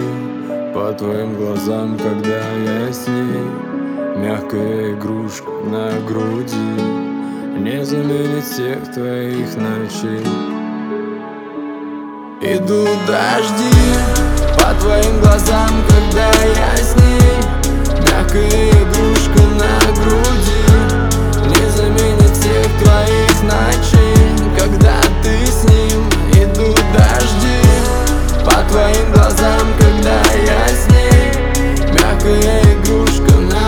по твоим глазам, когда я с ней. Мягкая игрушка на груди не заменит всех твоих ночей. Идут дожди по твоим глазам, когда я с ней. Мягкая игрушка на груди не заменит всех твоих ночей, когда ты с ним. Идут дожди по твоим глазам, когда я с ней. Мягкая игрушка на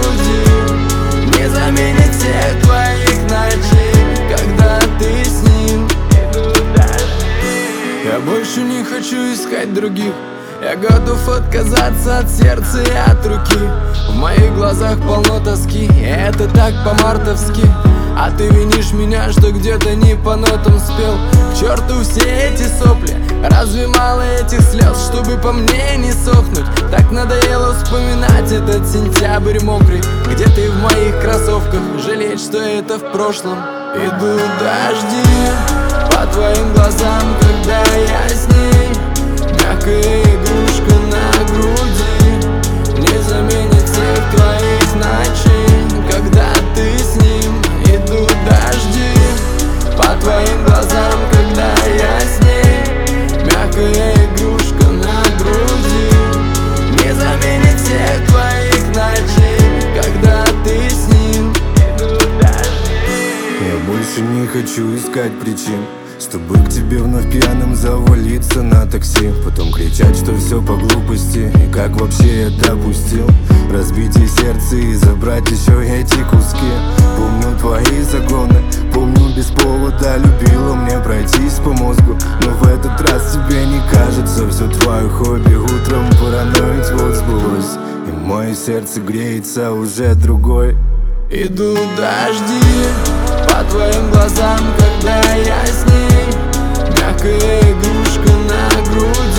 груди не заменит всех твоих ночей, когда ты с ним. Идут дожди. Я больше не хочу искать других. Я готов отказаться от сердца и от руки. В моих глазах полно тоски, и это так по-мартовски. А ты винишь меня, что где-то не по нотам спел. К черту все эти сопли, разве мало этих слез, чтобы по мне не сохнуть? Так надоело вспоминать этот сентябрь мокрый, где ты в моих кроссовках, жалеть, что это в прошлом. Идут дожди по твоим глазам, когда я с ней. Мягкая игрушка на груди не заменит всех твоих ночей, когда ты с ним. Идут дожди по твоим глазам, когда я с ней. Мягкая игрушка на груди не заменит всех твоих ночей, когда ты с ним. Идут дожди. Я больше не хочу искать причин, чтобы к тебе вновь пьяным завалиться на такси. Потом кричать, что все по глупости, и как вообще я допустил разбить ей сердце и забрать еще эти куски. Помню твои загоны, помню без повода любила мне пройтись по мозгу. Но в этот раз тебе не кажется все твое хобби утром параноить вот сбылось, и мое сердце греется уже другой. Идут дожди по твоим глазам, когда я с ней. Мягкая игрушка на груди